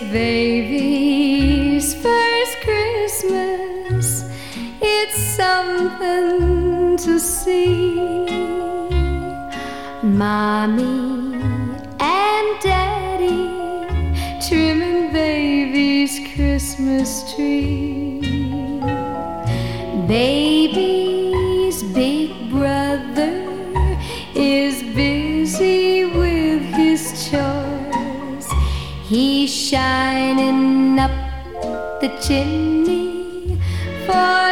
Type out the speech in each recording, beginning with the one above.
baby's first Christmas. It's something to see. Mommy and Daddy trimming baby's Christmas tree. Baby's big brother is busy with his chores. He's shining up the chimney for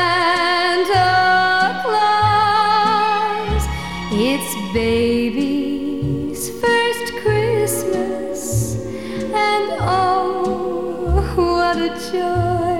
Santa Claus. It's baby's first Christmas, and oh, what a joy.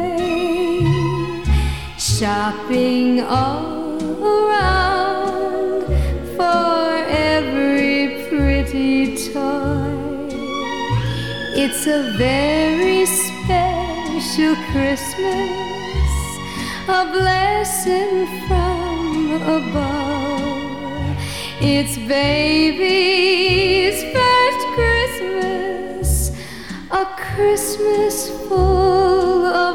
Shopping all around for every pretty toy. It's a very special Christmas, a blessing from above. It's baby's first Christmas, a Christmas full of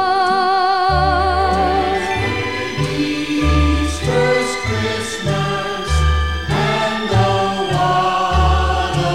love. Baby's first Christmas, and oh, what a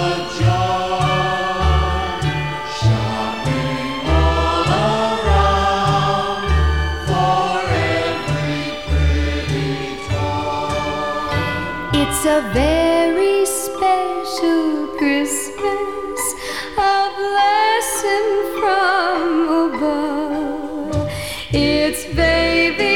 joy. Shopping all around for every pretty toy. It's a very special Christmas, a blessing from above. It's baby